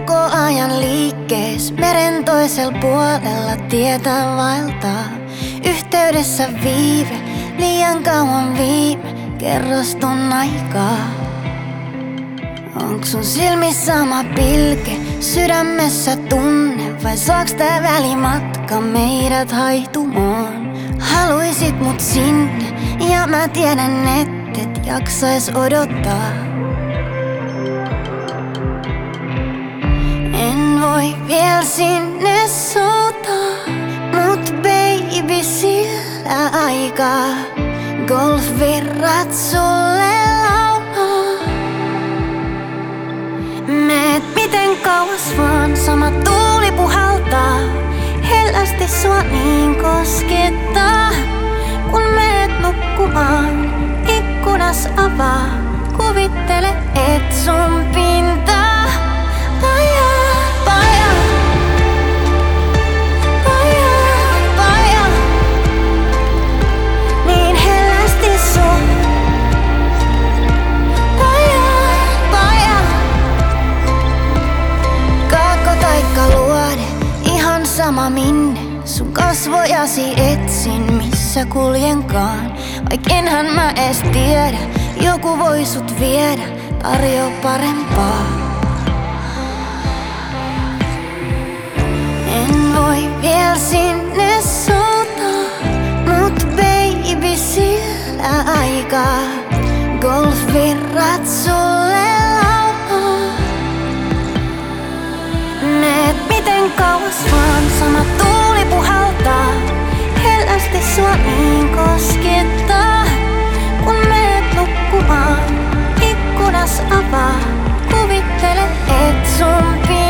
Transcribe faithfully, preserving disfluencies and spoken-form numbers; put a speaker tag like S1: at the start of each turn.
S1: koko ajan liikkees, meren toisella puolella tietä vaeltaa. Yhteydessä viive, liian kauan viime kerrostun aikaa. Onks sun silmissä sama pilke, sydämessä tunne, vai saaks tää välimatka meidät haihtumaan? Haluisit mut sinne, ja mä tiedän ettet jaksais odottaa. En voi viel sinne soutaa, mut baby sillä aikaa golfvirrat sulle laulaa. Meet miten kauas vaan, sama tuuli puhaltaa, hellästi sua niin koskettaa. Kun meet nukkumaan, ikkunas avaa, kuvittele et sun pintaa. Pajaa, pajaa, pajaa, pajaa, niin hellästi sua. Pajaa, pajaa, kaakko taikka luode, ihan sama minne. Sun kasvojasi etsin, missä kuljenkaan. Vaik enhän mä ees tiedä, joku voi sut viedä, tarjoa parempaa. En voi viel sinne soutaa, mut baby sillä aikaa golfvirrat sulle laulaa. Meet miten kauas vaan, sama tuuli puhaltaa, hellästi sua niin koskettaa. Kun meet nukkumaan, ikkunas avaa, kuvittele et sun pintaa.